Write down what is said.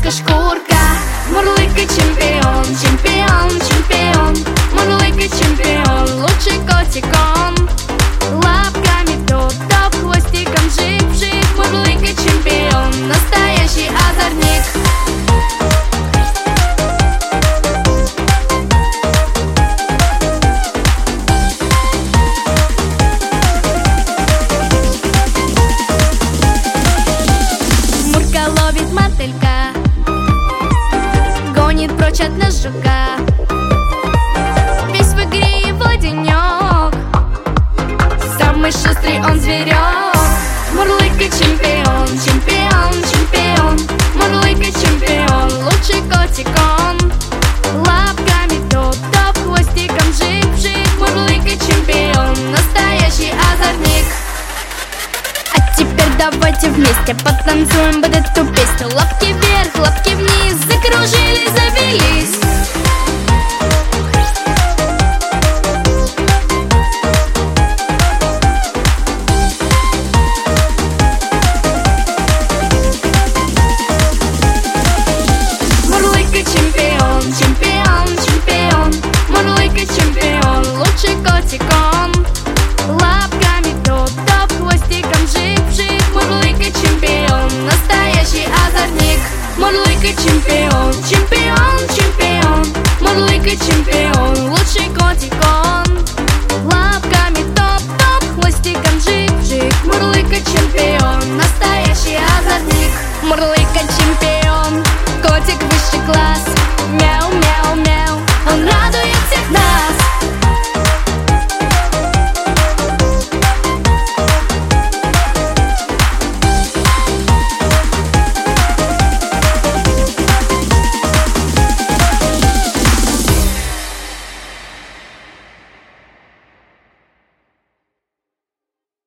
желтая шкурка. Мурлыка чемпион, чемпион, чемпион. Мурлыка чемпион, лучший котик он. Лапками топ-топ, хвостиком джип-джип. Мурлыка чемпион, настоящий озорник. Ловит мотылька, гонит прочь от нас жука. Весь в игре его денек, самый шустрый он зверек. Мурлыка чемпион, чемпион, чемпион. Мурлыка чемпион, лучший котик он. Лапками топ-топ, хвостиком джип-джип. Мурлыка чемпион, настоящий озорник. А теперь давайте вместе потанцуем под эту песню. Лапки вверх, лапки вниз, закружились, завелись.